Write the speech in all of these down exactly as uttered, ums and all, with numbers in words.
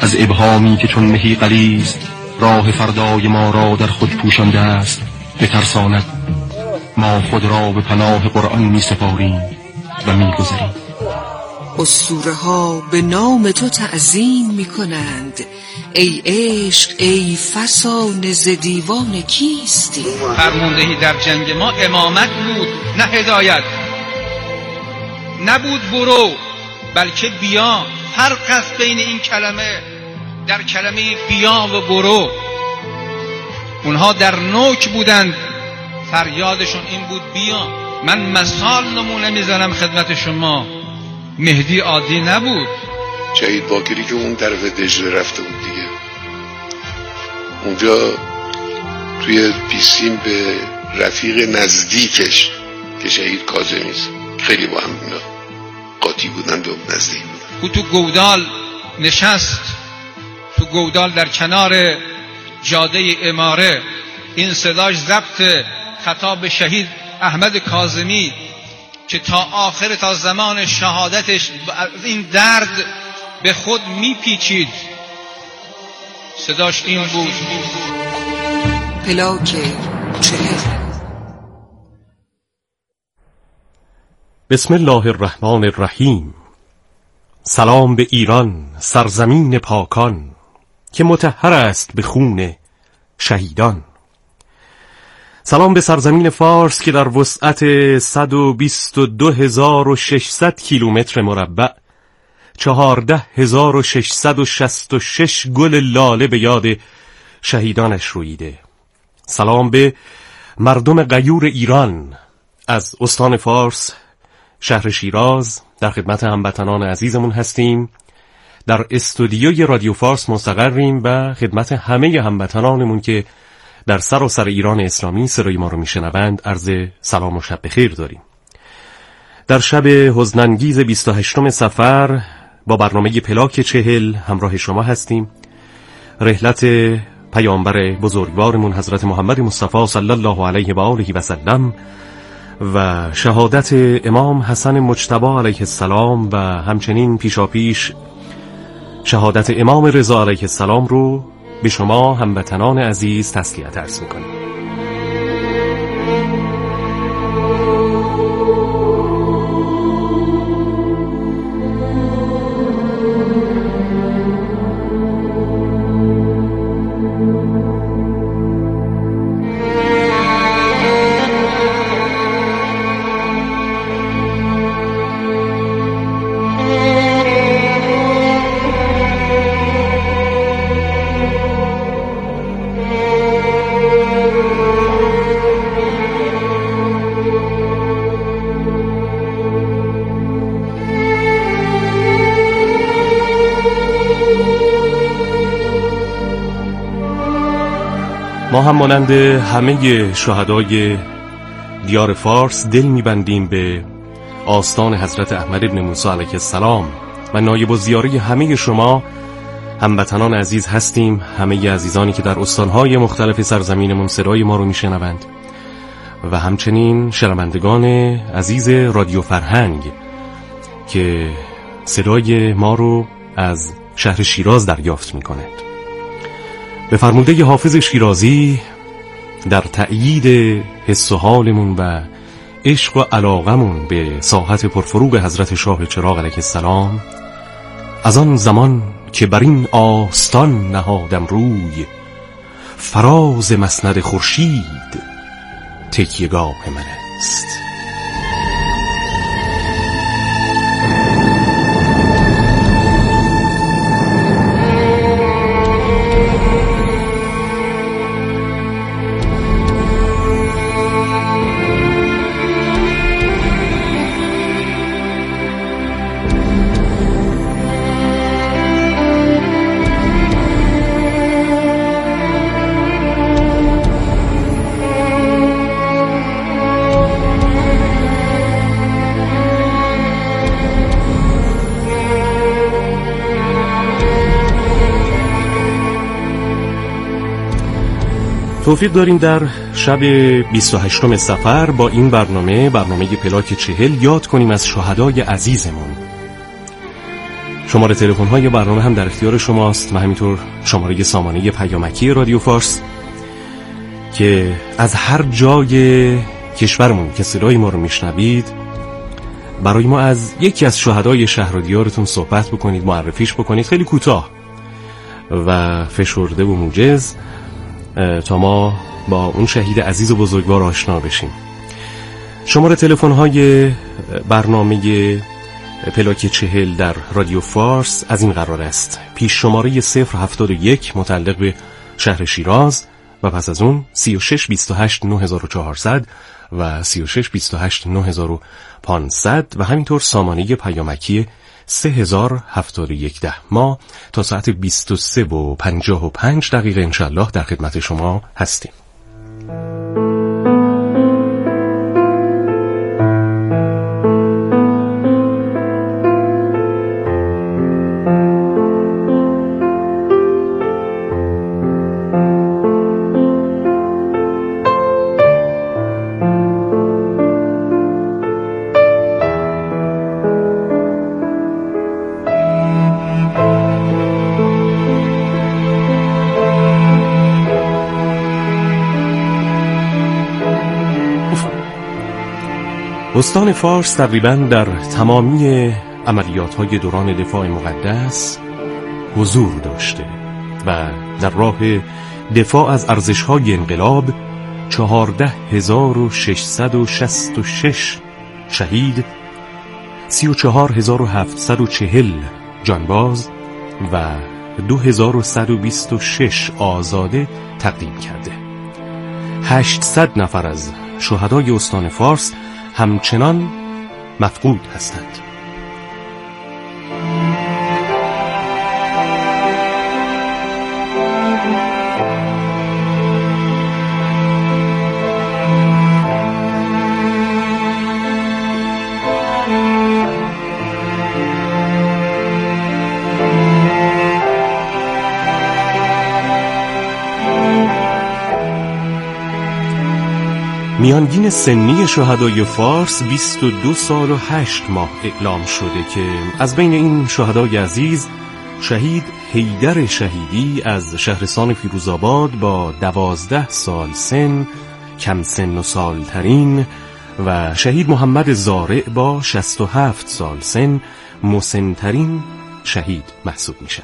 از ابهامی که چون مهی غلیظ راه فردای ما را در خود پوشانده است بترساند. ما خود را به پناه قرآن می سپاریم و می گذاریم. اسطوره ها به نام تو تعظیم می کنند. ای عشق ای فسانه ز دیوان کیستی؟ فرماندهی در جنگ ما امامت بود نه هدایت. نبود برو بلکه بیا. فرق است بین این کلمه در کلمه بیا و برو. اونها در نوک بودند، فریادشون این بود بیا. من مثال نمونه میزنم خدمت شما، مهدی عادی نبود. شهید باقری که اون طرف دجله رفته بود دیگه، اونجا توی پیسیم به رفیق نزدیکش که شهید کاظمی است، خیلی با هم قاطی بودند و نزدیک بودند. او تو گودال نشست، تو گودال در کنار جاده اماره. این صداش ضبط خطاب شهید احمد کاظمی که تا آخر تا زمان شهادتش این درد به خود میپیچید. صداش این بود: پلاک چهل. بسم الله الرحمن الرحیم. سلام به ایران، سرزمین پاکان که مطهر است به خون شهیدان. سلام به سرزمین فارس که در وسعت صد و بیست و دو هزار و ششصد کیلومتر مربع چهارده هزار و ششصد و شصت و شش گل لاله به یاد شهیدانش رویده. سلام به مردم غیور ایران از استان فارس، شهر شیراز. در خدمت هموطنان عزیزمون هستیم. در استودیوی رادیو فارس مستقریم و خدمت همه هموطنانمون که در سراسر ایران اسلامی صدای ما رو میشنوند عرض سلام و شب بخیر داریم. در شب حزن‌انگیز بیست و هشتم صفر با برنامه پلاک چهل همراه شما هستیم. رحلت پیامبر بزرگوارمون حضرت محمد مصطفی صلی الله علیه و آله و سلم و شهادت امام حسن مجتبی علیه السلام و همچنین پیشاپیش شهادت امام رضا علیه السلام رو به شما هموطنان عزیز تسلیت عرض می‌کنیم. ما هم مانند همه شهدای دیار فارس دل میبندیم به آستان حضرت احمد ابن موسی علیه السلام و نایب الزیاره همه شما هموطنان عزیز هستیم. همه عزیزانی که در استانهای مختلف سرزمینمون صدای ما رو میشنوند و همچنین شنوندگان عزیز رادیو فرهنگ که صدای ما رو از شهر شیراز دریافت میکنند. به فرموده حافظ شیرازی در تأیید حس و حالمون و عشق و علاقمون به ساحت پرفروغ حضرت شاه چراغ علیه السلام، از آن زمان که بر این آستان نهادم روی، فراز مسند خورشید تکیه‌گاه من است. توفیق داریم در شب بیست و هشتم صفر با این برنامه برنامه پلاک چهل یاد کنیم از شهدای عزیزمون، شماره تلفن های برنامه هم در اختیار شماست و همینطور شماره سامانه پیامکی رادیو فارس که از هر جای کشورمون که صدای ما رو میشنوید برای ما از یکی از شهدای شهر و دیارتون صحبت بکنید، معرفیش بکنید، خیلی کوتاه و فشرده و موجز، تا ما با اون شهید عزیز و بزرگوار آشنا بشیم. شماره تلفن های برنامه پلاک چهل در رادیو فارس از این قرار است: پیش شماره صفر هفتاد و یک متعلق به شهر شیراز و پس از اون سی و شش بیست و هشت نه هزار و چهارصد و سی و شش بیست و هشت نه هزار و پانصد و همینطور سامانه پیامکی سه هزار هفتاد و یک ده. ما تا ساعت بیست و سه و پنجاه و پنج دقیقه انشالله در خدمت شما هستیم. استان فارس تقریباً در تمامی عملیات‌های دوران دفاع مقدس حضور داشته و در راه دفاع از ارزش‌های انقلاب چهارده هزار و ششصد و شصت و شش شهید، سی و چهار هزار و هفتصد و چهل جانباز و دو هزار و صد و بیست و شش آزاده تقدیم کرده. هشتصد نفر از شهدای استان فارس همچنان مفقود هستند. میانگین سنی شهدای فارس بیست و دو سال و هشت ماه اعلام شده که از بین این شهدای عزیز شهید حیدر شهیدی از شهرستان فیروزآباد با دوازده سال سن، کم سن و سالترین، و شهید محمد زارع با شصت و هفت سال سن، مسنترین شهید محسوب میشن.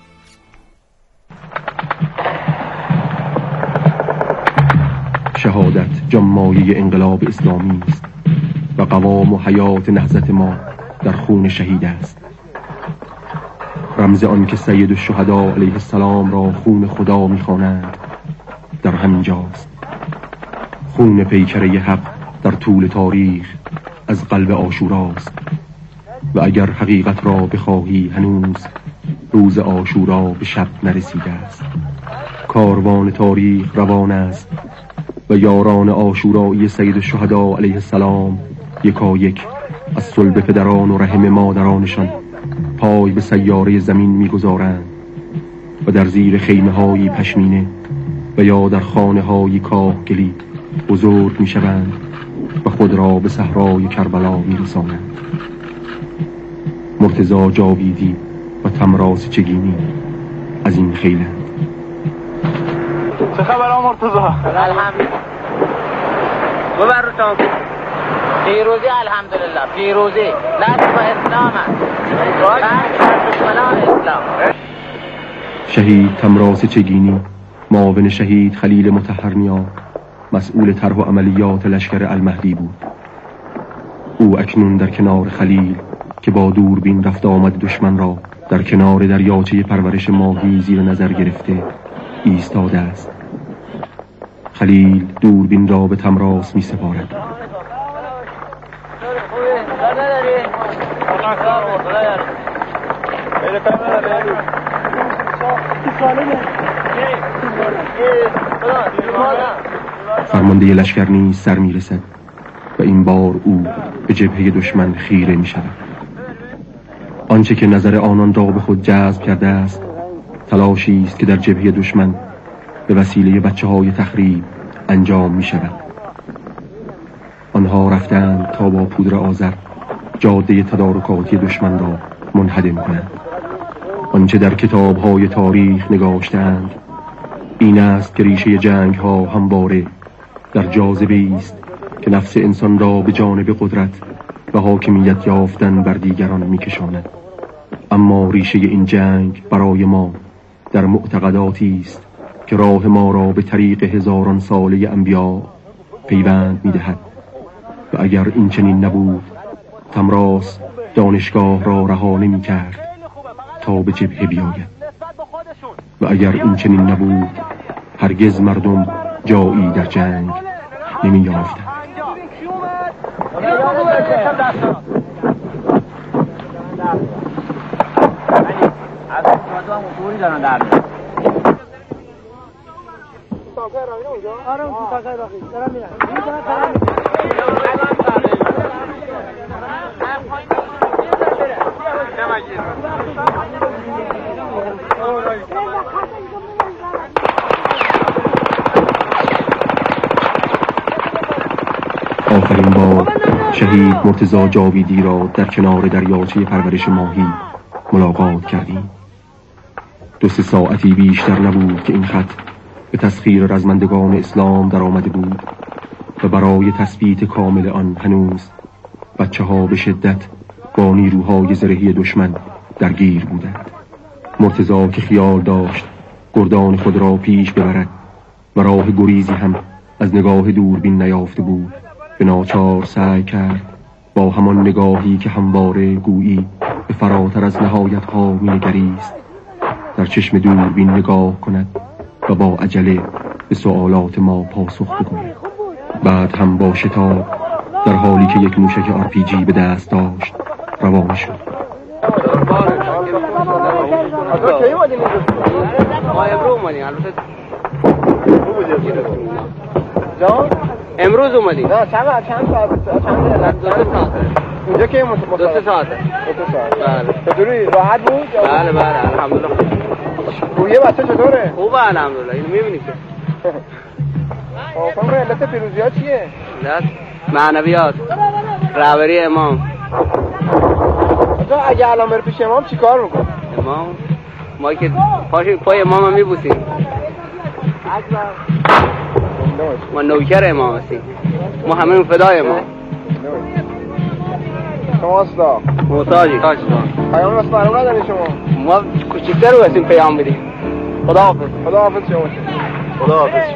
شهادت جمایه انقلاب اسلامی است و قوام و حیات نهضت ما در خون شهید است. رمز آن که سید الشهدا علیه السلام را خون خدا می‌خوانند در همین جاست. خون پیکره حق در طول تاریخ از قلب عاشوراست و اگر حقیقت را بخواهی هنوز روز عاشورا به شب نرسیده است. کاروان تاریخ روان است و یاران عاشورایی سید الشهدا علیه السلام یکا یک از صلب پدران و رحم مادرانشان پای به سیاره زمین میگذارند و در زیر خیمه های پشمینه و یا در خانه های کاهگلی بزرگ میشوند و خود را به صحرای کربلا میرسانند. مرتضی جاویدی و تمراس چگینی از این خیلند. چه خبر ها مرتضی؟ الحمدلله. ببر رو تان پیروزی الحمدلله. پیروزی نصر و اسلام است. بر دشمنان اسلام. شهید تمراس چگینی، معاون شهید خلیل مطهرنیا، مسئول طرح و عملیات لشکر المهدی بود. او اکنون در کنار خلیل که با دوربین رفت آمد دشمن را در کنار دریاچه پرورش ماهی زیر نظر گرفته ایستاده است. خلیل دوربین را به تمراس می سپارد. فرمانده لشکر نیز سر می رسد و این بار او به جبهه دشمن خیره می شود. آنچه که نظر آنان را به خود جذب کرده است تلاشی است که در جبهه دشمن به وسیله بچه های تخریب انجام می شود. آنها رفتند تا با پودر آذر جاده تدارکاتی دشمن را منهدم کنند. آنچه در کتاب‌های تاریخ نگاشتند این است که ریشه جنگ‌ها همواره در جاذبه است که نفس انسان را به جانب قدرت و حاکمیت یافتن بر دیگران می‌کشاند. اما ریشه این جنگ برای ما در معتقداتی است که راه ما را به طریق هزاران ساله انبیا پیوند می‌دهد و اگر این چنین نبود تمراس دانشگاه را رها نمی‌کرد تا به جبهه بیاید و اگر این چنین نبود هرگز مردم جایی در جنگ نمی‌یافتند. آخرین بار شهید مرتضی جاویدی را در کنار دریاچه پرورش ماهی ملاقات کردیم. دو سه ساعتی بیشتر نبود که این خط به تسخیر رزمندگان اسلام در آمده بود و برای تثبیت کامل آن هنوز بچه ها به شدت با نیروهای زرهی دشمن درگیر بودند. مرتضی که خیال داشت گردان خود را پیش ببرد و راه گریزی هم از نگاه دوربین نیافته بود، به ناچار سعی کرد با همان نگاهی که همواره گویی به فراتر از نهایت‌ها می‌نگریست در چشم دوربین نگاه کند و با عجله به سوالات ما پاسخ بگوید. بعد هم با شتاب در حالی که یک موشک آر پی جی به دست داشت روانه شد. امروز اومدیم. نه چند چند ساعت چند دو ساعت. اینجا که دو سه ساعت. دو ساعت. بله. چطوری راحت بود؟ بله بله الحمدلله. رویه بچه چطوره؟ خوبه الحمدلله. اینو می‌بینید که. آقا علت پیروزی‌ها چیه؟ علت معنویات. رهبری امام. آقا اگه الان بر پیش امام چیکار می‌کنه؟ امام ما که پای پای امام می‌بوسیم. اکبر ما نوکر امام هستیم، ما همه فدای امام. شما استا محتاجی پیام واسه برام نداری شما؟ ما کوچیک‌تر رو هستیم پیام بدیم. خداحافظ. خداحافظ شما. خداحافظ.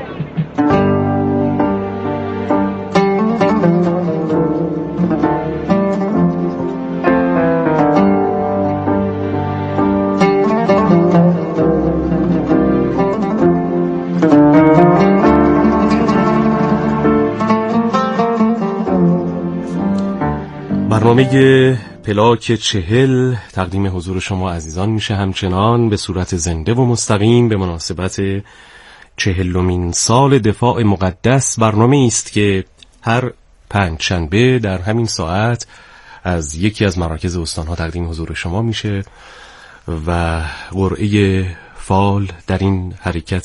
برنامه پلاک چهل تقدیم حضور شما عزیزان میشه همچنان به صورت زنده و مستقیم به مناسبت چهلمین سال دفاع مقدس. برنامه است که هر پنجشنبه در همین ساعت از یکی از مراکز استانها تقدیم حضور شما میشه و قرعه فال در این حرکت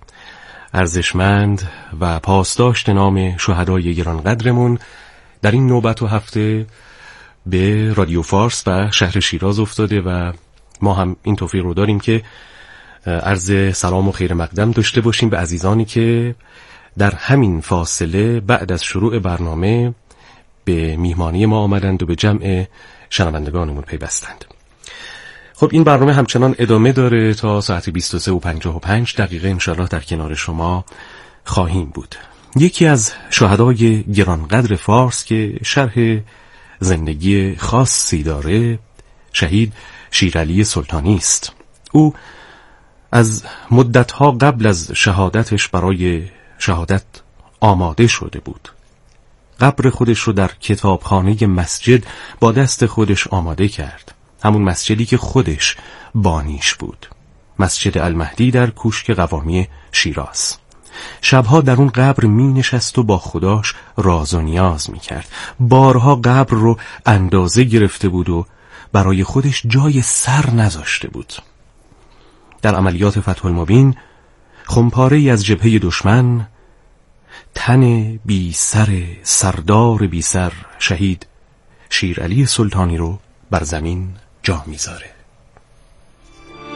ارزشمند و پاسداشت نام شهدای گرانقدرمون در این نوبت و هفته به رادیو فارس و شهر شیراز افتاده و ما هم این توفیق رو داریم که عرض سلام و خیر مقدم داشته باشیم به عزیزانی که در همین فاصله بعد از شروع برنامه به میهمانی ما آمدند و به جمع شنوندگانمون پیوستند. خب این برنامه همچنان ادامه داره تا ساعت بیست و سه و پنجاه و پنج دقیقه انشالله در کنار شما خواهیم بود. یکی از شهدای گرانقدر فارس که شرح زندگی خاصی داره شهید شیرعلی سلطانی است. او از مدتها قبل از شهادتش برای شهادت آماده شده بود. قبر خودش رو در کتابخانه مسجد با دست خودش آماده کرد، همون مسجدی که خودش بانیش بود، مسجد المهدی در کوشک قوامی شیراز. شبها در اون قبر می نشست و با خداش راز و نیاز می کرد. بارها قبر رو اندازه گرفته بود و برای خودش جای سر نذاشته بود. در عملیات فتح المبین خمپاره‌ای از جبهه دشمن تن بی سر سردار بی سر شهید شیرعلی سلطانی رو بر زمین جا میذاره.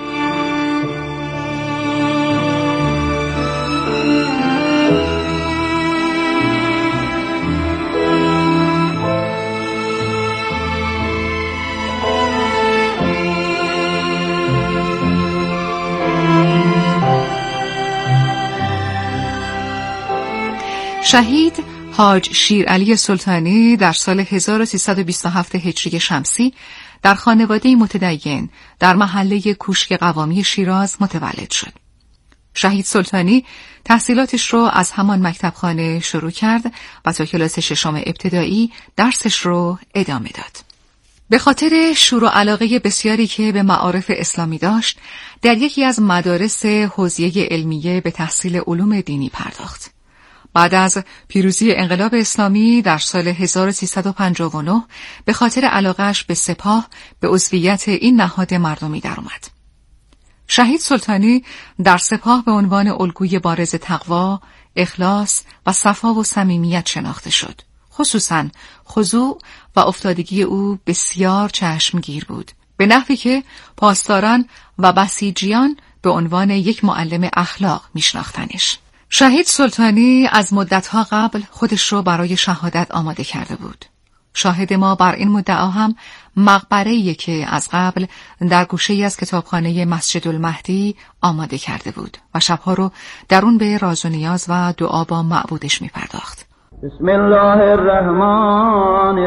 شهید حاج شیرعلی سلطانی در سال هزار و سیصد و بیست و هفت هجری شمسی در خانواده متدین در محله کوشک قوامی شیراز متولد شد. شهید سلطانی تحصیلاتش رو از همان مکتبخانه شروع کرد و تا کلاس ششم ابتدایی درسش رو ادامه داد. به خاطر شور و علاقه بسیاری که به معارف اسلامی داشت، در یکی از مدارس حوزه علمیه به تحصیل علوم دینی پرداخت. بعد از پیروزی انقلاب اسلامی در سال هزار و سیصد و پنجاه و نه به خاطر علاقه‌اش به سپاه به عضویت این نهاد مردمی درآمد. شهید سلطانی در سپاه به عنوان الگوی بارز تقوا، اخلاص و صفا و صمیمیت شناخته شد. خصوصاً خضوع و افتادگی او بسیار چشمگیر بود، به نحوی که پاسداران و بسیجیان به عنوان یک معلم اخلاق میشناختنش. شهید سلطانی از مدتها قبل خودش رو برای شهادت آماده کرده بود. شاهد ما بر این مدعا هم مقبره‌ای که از قبل در گوشه‌ای از کتابخانه مسجد المهدی آماده کرده بود و شبها رو در اون به راز و نیاز و دعا با معبودش می پرداخت. بسم الله الرحمن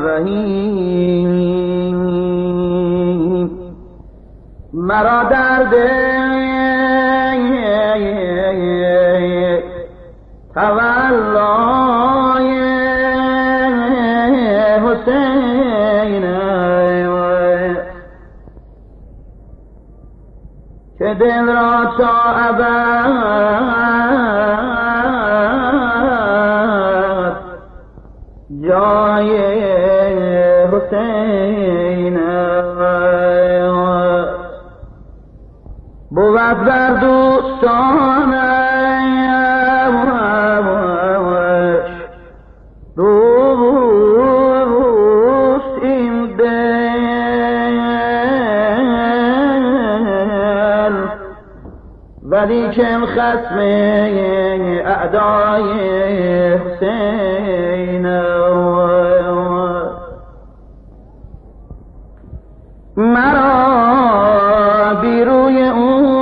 الرحیم. مرا درد تولای حسین که دل را تا ابد جای حسین بود بر دوستان روست این دل ولیکن خصم اعدای حسین مرا بیروی اون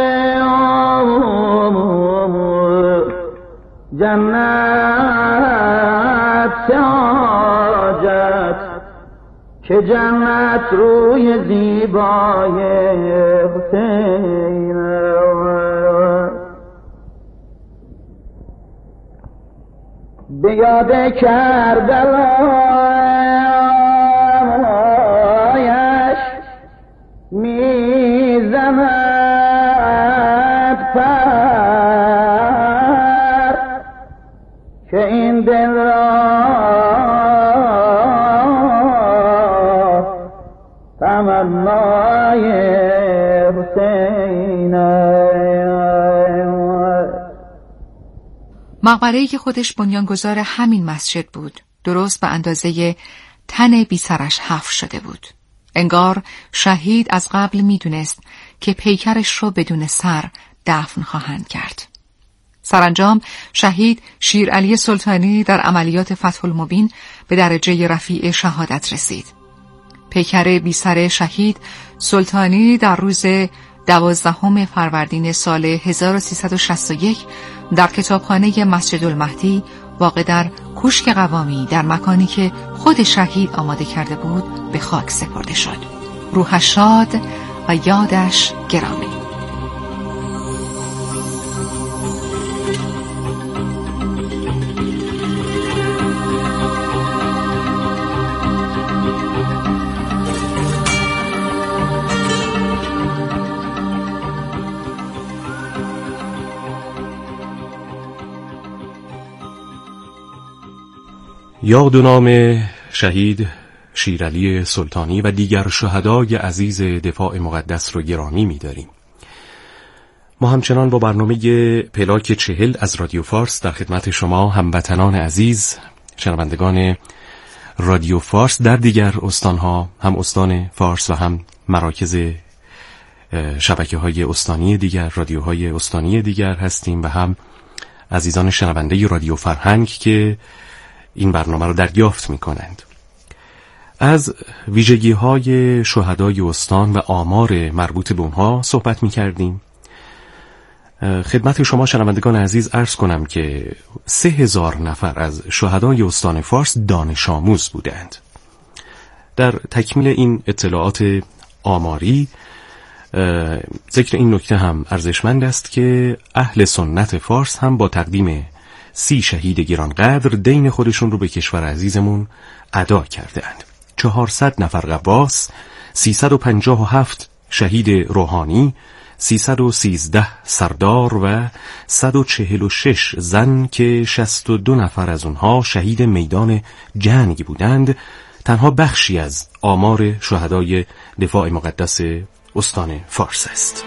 جنت حاجت که جنت روی زیبای حسین به یاد کربلایش میزند پر که این دل را تمنای حسین. مقبره‌ای که خودش بنیانگذار همین مسجد بود، درست به اندازه تن بی سرش حفر شده بود. انگار شهید از قبل میدونست که پیکرش رو بدون سر دفن خواهند کرد. سرانجام شهید شیرعلی سلطانی در عملیات فتح المبین به درجه رفیع شهادت رسید. پیکر بی سر شهید سلطانی در روز دوازدهم فروردین سال هزار و سیصد و شصت و یک در کتابخانه مسجد المهدی واقع در کوشک قوامی در مکانی که خود شهید آماده کرده بود به خاک سپرده شد. روحش شاد و یادش گرامی. یاد و نام شهید شیرعلی سلطانی و دیگر شهدای عزیز دفاع مقدس رو گرامی می‌داریم. ما همچنان با برنامه پلاک چهل از رادیو فارس در خدمت شما هموطنان عزیز، شنوندگان رادیو فارس در دیگر استانها، هم استان فارس و هم مراکز شبکه‌های استانی دیگر، رادیوهای استانی دیگر هستیم و هم عزیزان شنونده رادیو فرهنگ که این برنامه رو دریافت می‌کنند. از ویژگی‌های شهدای استان و آمار مربوط به اونها صحبت می‌کردیم. خدمت شما شنوندگان عزیز عرض کنم که سه هزار نفر از شهدای استان فارس دانش آموز بودند. در تکمیل این اطلاعات آماری ذکر این نکته هم ارزشمند است که اهل سنت فارس هم با تقدیم سی شهید گرانقدر دین خودشون رو به کشور عزیزمون ادا کردند. چهارصد نفر غواص، سیصد و پنجاه و هفت شهید روحانی، سیصد و سیزده سردار و صد و چهل و شش زن که شصت و دو نفر از اونها شهید میدان جنگ بودند تنها بخشی از آمار شهدای دفاع مقدس استان فارس است.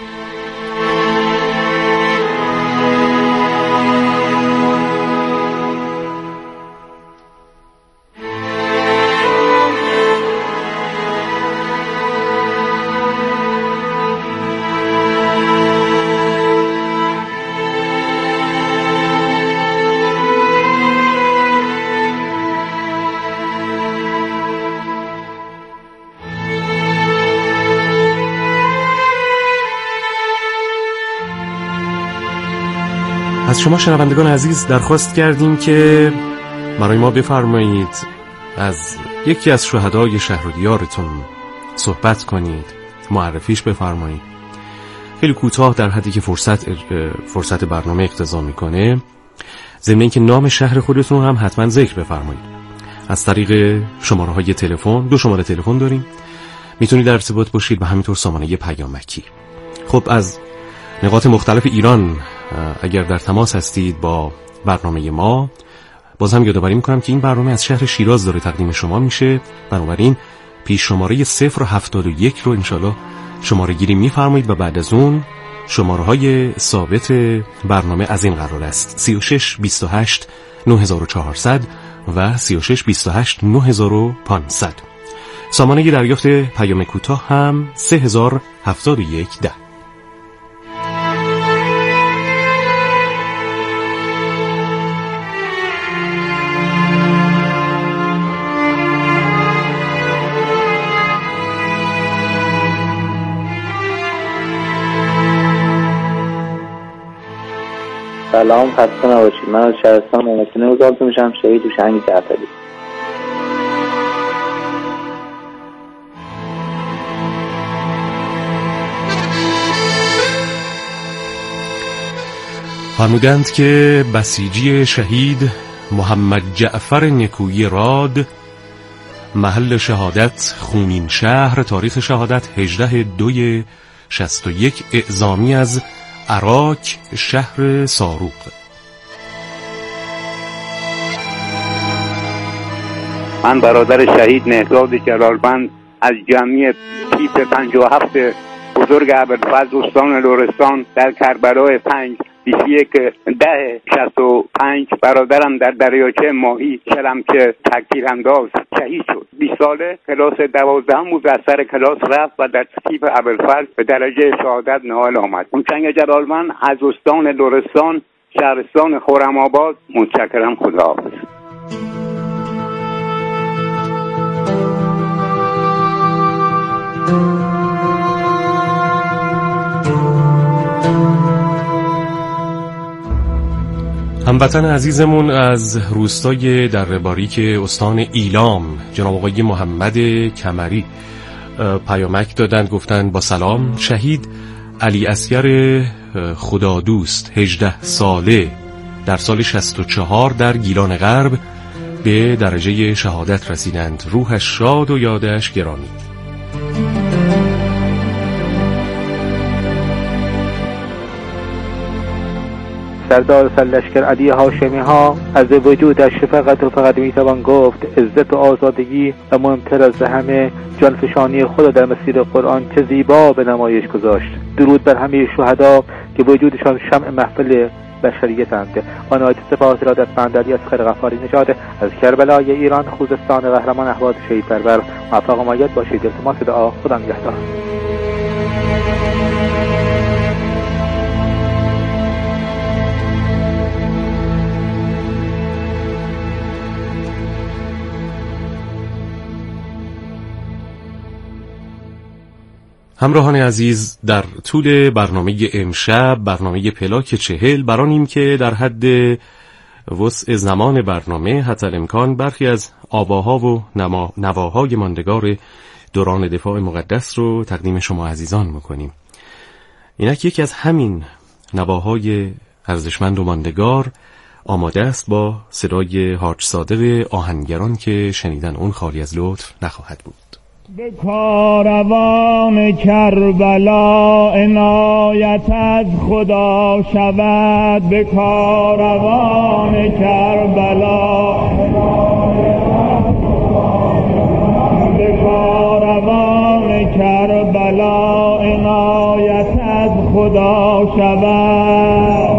از شما شنوندگان عزیز درخواست کردیم که برای ما بفرمایید از یکی از شهدای شهر و دیارتون صحبت کنید، معرفیش بفرمایید. خیلی کوتاه در حدی که فرصت فرصت برنامه اقتضا میکنه، ضمن اینکه نام شهر خودتون هم حتما ذکر بفرمایید. از طریق شماره های تلفن، دو شماره تلفن داریم، میتونید در ارتباط باشید و همینطور سامانه پیامکی. خب از نقاط مختلف ایران اگر در تماس هستید با برنامه ما، باز هم یادآوری میکنم که این برنامه از شهر شیراز داره تقدیم شما میشه. بنابراین پیش شماره صفر هفتاد و یک رو انشالله شماره گیری میفرمایید و بعد از اون شماره های ثابت برنامه از این قرار است: سی و شش بیست و هشت نه هزار و چهارصد و سی و شش بیست و هشت نه هزار و پانصد. سامانه دریافت پیام کوتاه هم سه هزار هفتاد و یک ده. سلام، خسته نباشید. من از شهرستان مهمتونه وزارتون میشم، شهید هوشنگ جعفری. فرمودند که بسیجی شهید محمد جعفر نکویی راد، محل شهادت خونین شهر، تاریخ شهادت هجده دوی شصت و یک، اعزامی از عراق، شهر ساروق. من برادر شهید مهرداد جلالبند از جمعی تیپ پنجاه و هفت بزرگ ابوالفضل استان لرستان در کربلای پنج بیست و یک ده شصت و پنج برادرم در دریاچه ماهی چلمچه تکتیر انداز شهید شد. بیست ساله کلاس دوازدهم بود، از سر کلاس رفت و در تیپ ابوالفضل به درجه شهادت نائل آمد. هوشنگ جلالمند از استان لرستان، شهرستان خرم‌آباد. متشکرم، خداحافظ. هموطن عزیزمون از روستای دره باریک استان ایلام، جناب آقای محمد کمری، پیامک دادند، گفتند با سلام، شهید علی اصغر خدادوست هجده ساله در سال شصت و چهار در گیلان غرب به درجه شهادت رسیدند. روحش شاد و یادش گرامی. سردار سرلشکر علی هاشمی ها از وجودش فقط و فقط میتوان گفت عزت و آزادگی و مهمتر از همه جانفشانی خود در مسیر قرآن چه زیبا به نمایش گذاشت. درود بر همه شهدا که وجودشان شمع محفل بشریتند. آنها سپاس ارادتمند علی اصغر غفاری نژاد از کربلای ایران، خوزستان قهرمان اهواز شهید پرور. موفق و مؤید باشید. التماس دعا. خدا نگهدار. همراهان عزیز، در طول برنامه امشب، برنامه پلاک چهل، برانیم که در حد وسع زمان برنامه حتی الامکان برخی از آواها و نواهای ماندگار دوران دفاع مقدس رو تقدیم شما عزیزان میکنیم. اینک یکی از همین نواهای ارزشمند و ماندگار آماده است با صدای حاج صادق آهنگران که شنیدن اون خالی از لطف نخواهد بود. به کاروان کربلا عنایت از خدا شود، به کاروان کربلا، به کاروان کربلا عنایت از خدا شود.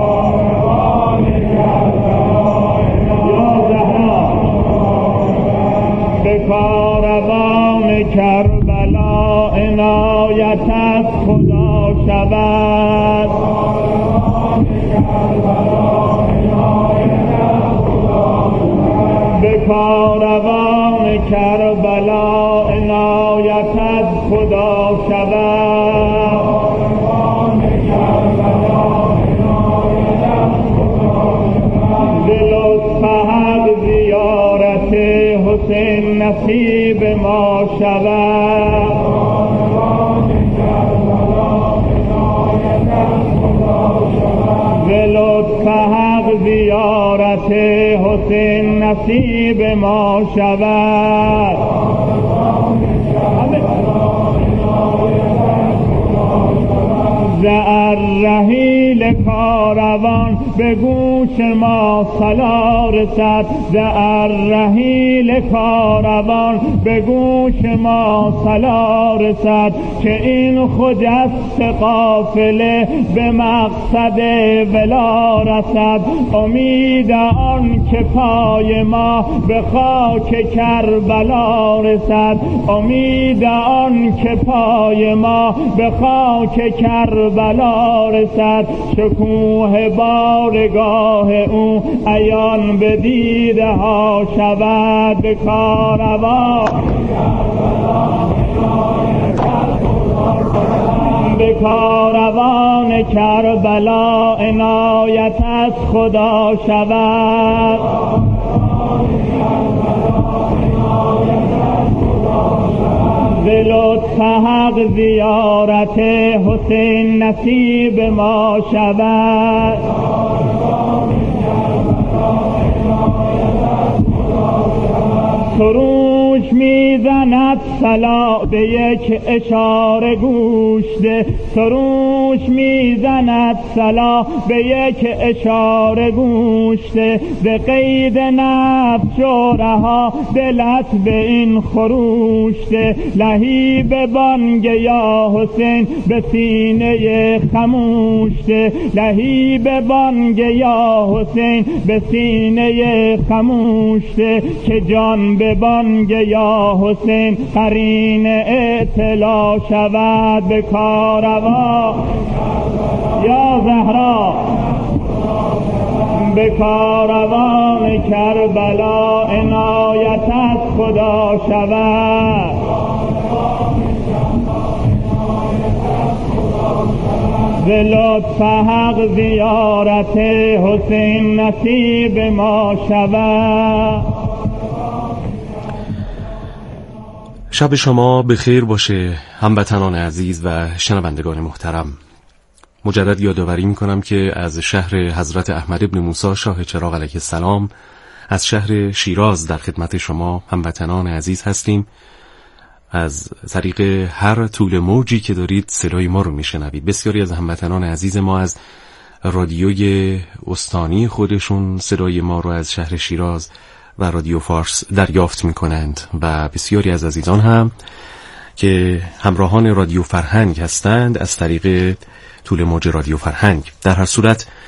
به کاروان کربلا عنایت از خدا شود. به کاروان کربلا عنایت از خدا شود. به لطف حق زیارت حسین نصیب ما شود. به لطف حق زیارت حسین نصیب ما شود. زعر رحیل کاروان به گوش ما صلا رسد. زعر رحیل کاروان به گوش ما صلا رسد، که این خجست قافله به مقصد ولا رسد. امید آن که پای ما به خاک کربلا رسد، امید آن که پای ما به خاک کربلا رسد. شکوه بارگاه او عیان به دیده ها شود. به کاروان به کاروان کربلا عنایت از خدا شود. به لطف حق زیارت حسین نصیب ما شود. سروش میزند صلا به یک اشاره گوش ده. سروش میزند صلا به یک اشاره گوش ده. به قید نفس شورها دلت به این خروش ده. لهیب بانگ یا حسین به سینه خموش ده. لهیب بانگ یا حسین به سینه خموش ده. که جان به بانگ یا حسین قرین اطلاع شود. به کاروان یا زهرا، به کاروان کربلا عنایت از خدا شود. به لطف حق زیارت حسین نصیب ما شود. شب شما بخیر باشه هموطنان عزیز و شنوندگان محترم. مجدد یادآوری می‌کنم که از شهر حضرت احمد ابن موسی شاه چراغ علیه السلام، از شهر شیراز در خدمت شما هموطنان عزیز هستیم. از طریق هر طول موجی که دارید صدای ما رو میشنوید. بسیاری از هموطنان عزیز ما از رادیوی استانی خودشون صدای ما رو از شهر شیراز و رادیو فارس دریافت میکنند و بسیاری از عزیزان هم که همراهان رادیو فرهنگ هستند از طریق طول موج رادیو فرهنگ. در هر صورت